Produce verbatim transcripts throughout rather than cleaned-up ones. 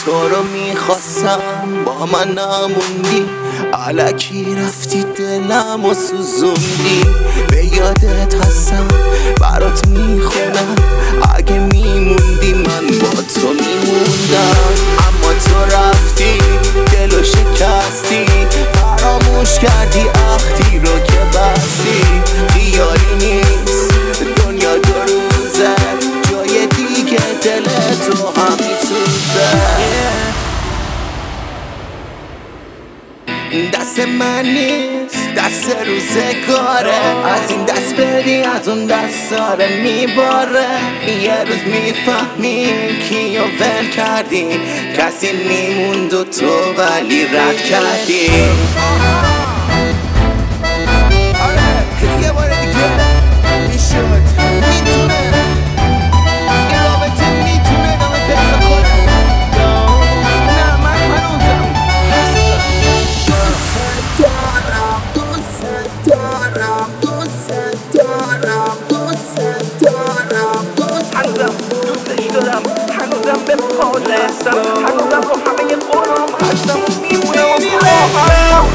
تو رو میخواستم با من نموندی، الکی رفتی دلم و سوزوندی. به یادت هستم برات میخونم، اگه میموندی من با تو میموندم. اما تو رفتی دلو شکستی، فراموش کردی عهدی رو که بستی. خیالی نیست دنیا دو روزه، جای دیگه دل تو هم میسوزه. دست من نیست دست روزگاره، از این دست بدی از اون دست داره میباره. یه روز میفهمی کیو ول کردی، کسی میموند و تو ولی رد کردی. آره یه بار دیگه میشد میتونه این رابطه میتونه ادامه پیدا کنه. نه من هنوزم دوست دارم دوست دارم دوست دارم دوست دارم دوست هنوزم دوستش دارم، هنوزم به پالستم، هنوزم رو همه قرام هستم و میمونم و خواهم.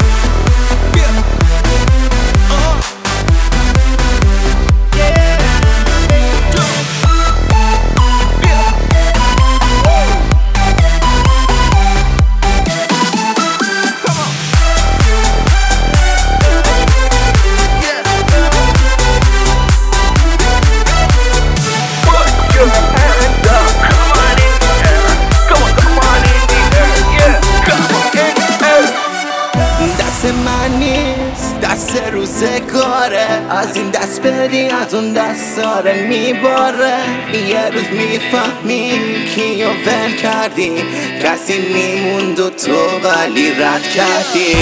دست من نیست دست روزگاره، از این دست بدی از اون دست داره میباره. یه روز میفهمی کیو ول کردی، کسی میموند و تو ولی رد کردی.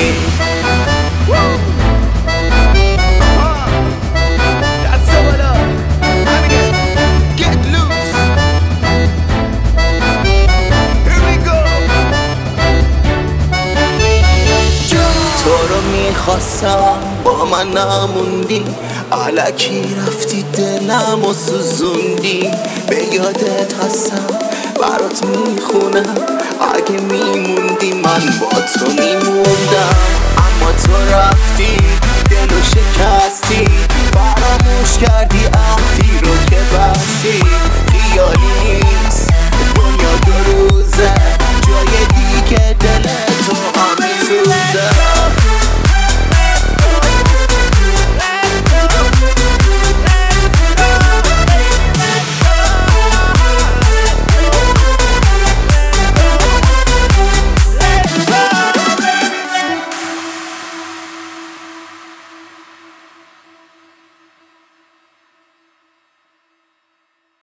تو رو میخواستم با من نموندی، الکی رفتی دلم و سوزوندی. به یادت هستم برات میخونم، اگه میموندی من با تو میموندم. اما تو رفتی دلو شکستی، فراموش کردی